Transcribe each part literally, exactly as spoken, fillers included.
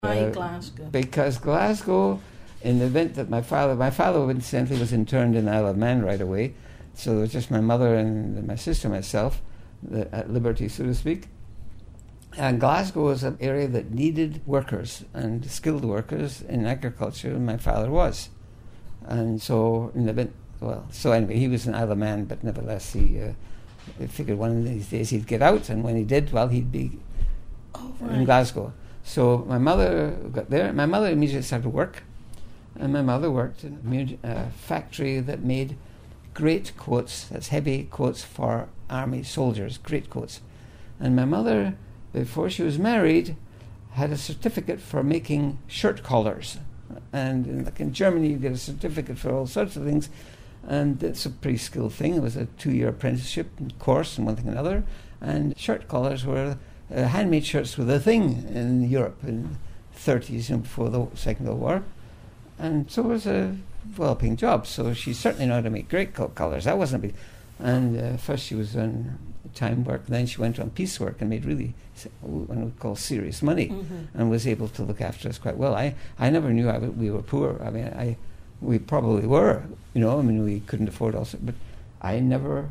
Why Uh, Glasgow? Because Glasgow, in the event that my father, my father incidentally was interned in Isle of Man right away, so it was just my mother and my sister and myself the, at liberty, so to speak. And Glasgow was an area that needed workers and skilled workers in agriculture, and my father was. And so, in the event, well, so anyway, he was in Isle of Man, but nevertheless, he uh, figured one of these days he'd get out, and when he did, well, he'd be Oh, right. in Glasgow. So my mother got there. My mother immediately started work, and my mother worked in a mu- uh, factory that made great coats, that's heavy coats for army soldiers, great coats. And my mother, before she was married, had a certificate for making shirt collars. And in, like in Germany, you get a certificate for all sorts of things, and it's a pretty skilled thing. It was a two-year apprenticeship course and one thing and another, and shirt collars were Uh, handmade shirts were the thing in Europe in the thirties, you know, before the Second World War. And so it was a well-paying job. So she certainly knew how to make great coat colours. That wasn't a big... And uh, first she was on time work, then she went on piece work and made really what we call serious money, Mm-hmm. and was able to look after us quite well. I, I never knew I w- we were poor. I mean, I we probably were, you know, I mean, we couldn't afford also, but I never...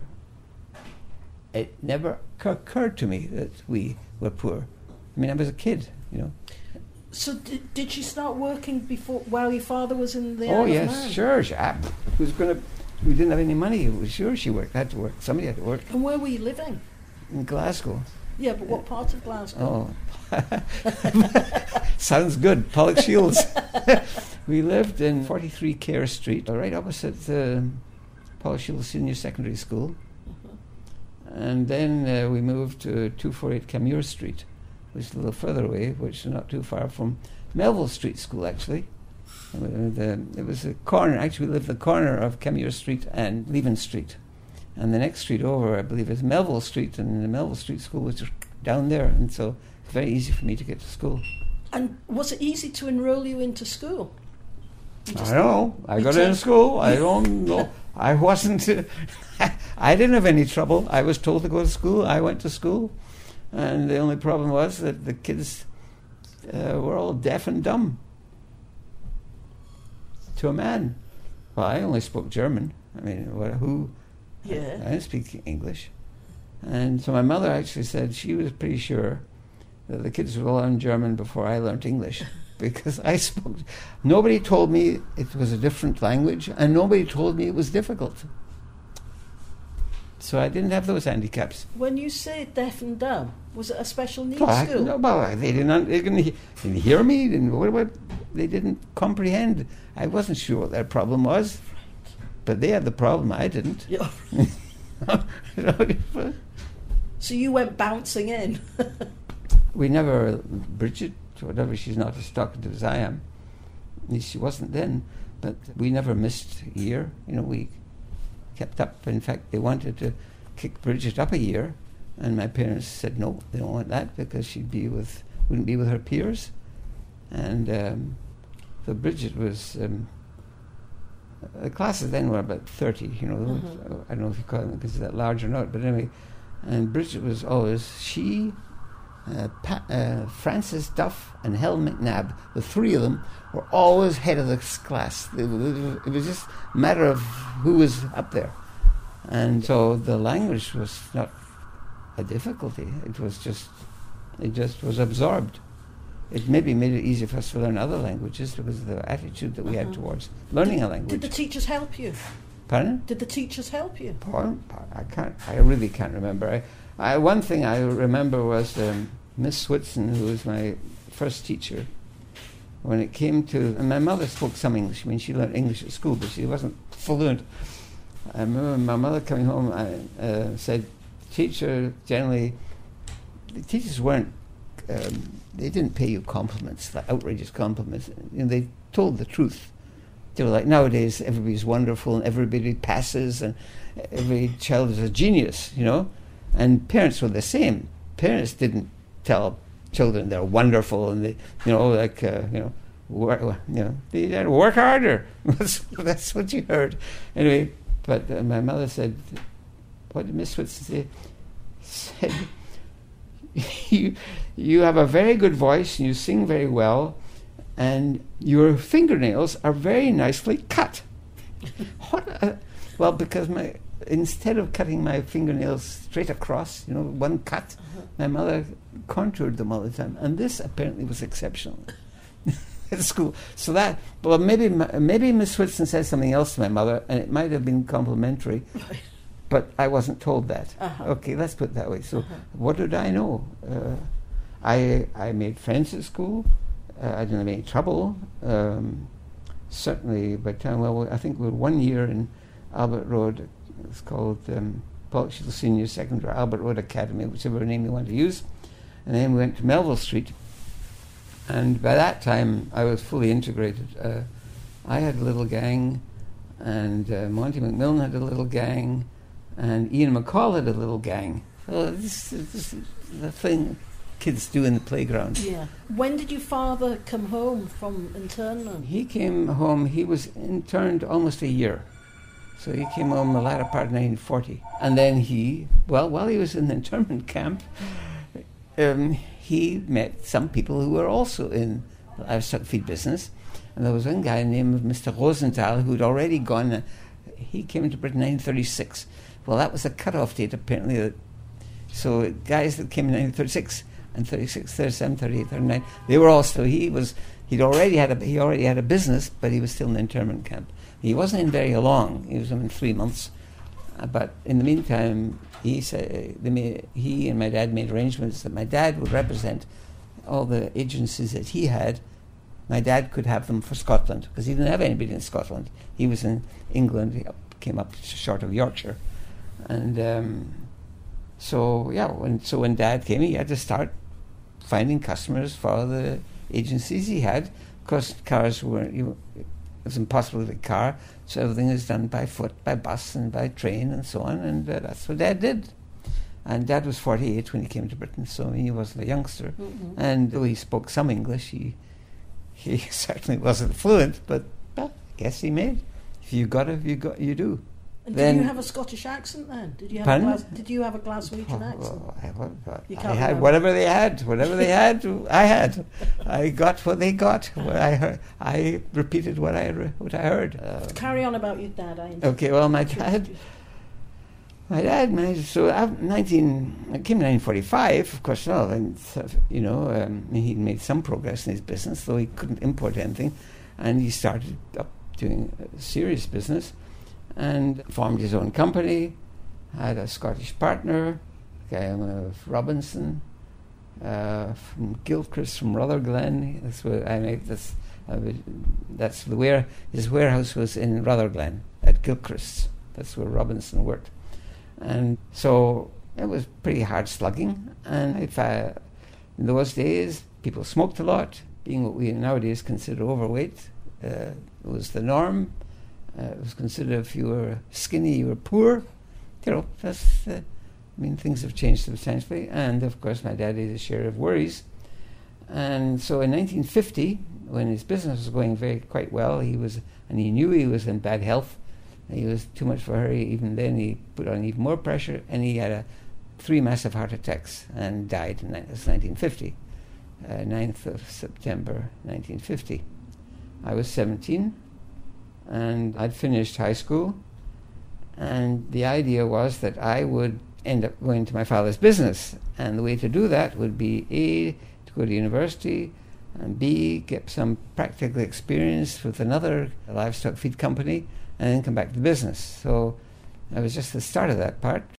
It never occurred to me that we were poor. I mean, I was a kid, you know. So did, did she start working before, while your father was in the Oh, Isle of yes, Man? sure. She, I, who's going to... We didn't have any money. It was sure she worked. Had to work. Somebody had to work. And where were you living? In Glasgow. Yeah, but what part of Glasgow? Oh. Sounds good. Pollock Shields. We lived in forty-three Kerr Street, right opposite the Pollock Shields Senior Secondary School. And then uh, we moved to two forty-eight Camure Street, which is a little further away, which is not too far from Melville Street School, actually. And the, it was a corner, actually we lived the corner of Camure Street and Leven Street. And the next street over, I believe, is Melville Street, and the Melville Street School was just down there, and so it's very easy for me to get to school. And was it easy to enroll you into school? You I just- don't know. I you got told- into school. I don't know. I wasn't... I didn't have any trouble. I was told to go to school. I went to school. And the only problem was that the kids uh, were all deaf and dumb. To a man. Well, I only spoke German. I mean, what, who... Yeah. I, I didn't speak English. And so my mother actually said she was pretty sure that the kids would all learn German before I learnt English. Because I spoke... Nobody told me it was a different language, and nobody told me it was difficult. So I didn't have those handicaps. When you say deaf and dumb, was it a special needs Well, I- school? no, well, they didn't, un- they didn't, he- didn't hear me. Didn't, what, what, they didn't comprehend. I wasn't sure what their problem was. But they had the problem. I didn't. Yeah. So you went bouncing in. We never... Bridget, whatever, she's not as talkative as I am. At least she wasn't then. But we never missed a year. You know, we kept up. In fact, they wanted to kick Bridget up a year, and my parents said no, they don't want that because she'd be with wouldn't be with her peers. And um, so Bridget was um, the classes then were about thirty. You know, Mhm. I don't know if you call them because that large or not, but anyway. And Bridget was always she. Uh, pa- uh, Francis Duff and Helen McNabb, the three of them, were always head of the class. It was, it was just a matter of who was up there. And so the language was not a difficulty. It was just, it just was absorbed. It maybe made it easier for us to learn other languages because of the attitude that we had Mhm. towards learning a Did language. the teachers help you? Pardon? Did the teachers help you? Pardon? I can't. I really can't remember. I, I, one thing I remember was um, Miss Switson, who was my first teacher. When it came to, and my mother spoke some English. I mean, she learned English at school, but she wasn't fluent. I remember my mother coming home. I uh, said, "Teacher, generally, the teachers weren't. Um, they didn't pay you compliments, like outrageous compliments. You know, they told the truth. They were like, nowadays everybody's wonderful and everybody passes and every child is a genius, you know. And parents were the same. Parents didn't tell children they're wonderful and they, you know, like, uh, you know, work, you know, they had to work harder. that's, that's what you heard. Anyway, but uh, my mother said, what did Miss Whitson say? Said, you, you have a very good voice and you sing very well, and your fingernails are very nicely cut. What a, well, because my instead of cutting my fingernails straight across, you know, one cut, uh-huh. my mother contoured them all the time, and this apparently was exceptional at school. So that, well, maybe maybe Miss Whitson said something else to my mother, and it might have been complimentary, right. But I wasn't told that. Uh-huh. Okay, let's put it that way. So, uh-huh. What did I know? Uh, I I made friends at school. Uh, I didn't have any trouble. Um, certainly, by the time, well, I think we were one year in Albert Road. It's called um, Pollockshill Senior Secondary, Albert Road Academy, whichever name you want to use. And then we went to Melville Street. And by that time, I was fully integrated. Uh, I had a little gang, and uh, Monty McMillan had a little gang, and Ian McCall had a little gang. So this, this is the thing kids do in the playground. Yeah. When did your father come home from internment? He came home, he was interned almost a year. So he came home the latter part of nineteen forty. And then he, well, while he was in the internment camp, um, he met some people who were also in the livestock feed business. And there was one guy named Mister Rosenthal who'd already gone, uh, he came to Britain in nineteen thirty-six. Well, that was the cut-off date, apparently. That, so guys that came in nineteen thirty-six and thirty-six, thirty-seven, thirty-eight, thirty-nine, they were all still, he was, he'd already had a, he already had a business, but he was still in the internment camp. He wasn't in very long. He was in three months. Uh, but in the meantime, he said they made, he and my dad made arrangements that my dad would represent all the agencies that he had. My dad could have them for Scotland, because he didn't have anybody in Scotland. He was in England. He up, came up short of Yorkshire. And um, so, yeah, when, so when Dad came, he had to start finding customers for the agencies he had. Of course, cars were... You, it was impossible to get a car, so everything was done by foot, by bus, and by train, and so on, and uh, that's what Dad did. And Dad was forty-eight when he came to Britain, so he wasn't a youngster. Mm-hmm. And though he spoke some English, he he certainly wasn't fluent, but well, I guess he made. If you got it, you got, you do. And then, did you have a Scottish accent then? Did you have pardon? a Glas- Did you have a Glaswegian oh, accent? Well, I, well, I, you I can't had remember. whatever they had. Whatever they had, I had. I got what they got. What I heard. I repeated what I re- what I heard. Uh, Carry on about your dad. I okay. Well, my dad. My dad managed. So after nineteen. I came in nineteen forty-five. Of course, no. And you know, um, he made some progress in his business, though he couldn't import anything, and he started up doing serious business. And formed his own company, had a Scottish partner, a guy uh, Robinson, uh, from Gilchrist, from Rutherglen. That's where I made this. Uh, that's the where his warehouse was in Rutherglen at Gilchrist. That's where Robinson worked, and so it was pretty hard slugging. And if I, in those days, people smoked a lot. Being what we nowadays consider overweight, uh, was the norm. Uh, it was considered if you were skinny, you were poor. You know, that's, uh, I mean, things have changed substantially. And, of course, my dad had his share of worries. And so in nineteen fifty, when his business was going very quite well, he was, and he knew he was in bad health. He was too much for her. Even then, he put on even more pressure, and he had a, three massive heart attacks and died in ni- nineteen fifty, uh, ninth of September nineteen fifty. I was seventeen. And I'd finished high school, and the idea was that I would end up going to my father's business, and the way to do that would be A, to go to university, and B, get some practical experience with another livestock feed company, and then come back to business. So I was just the start of that part.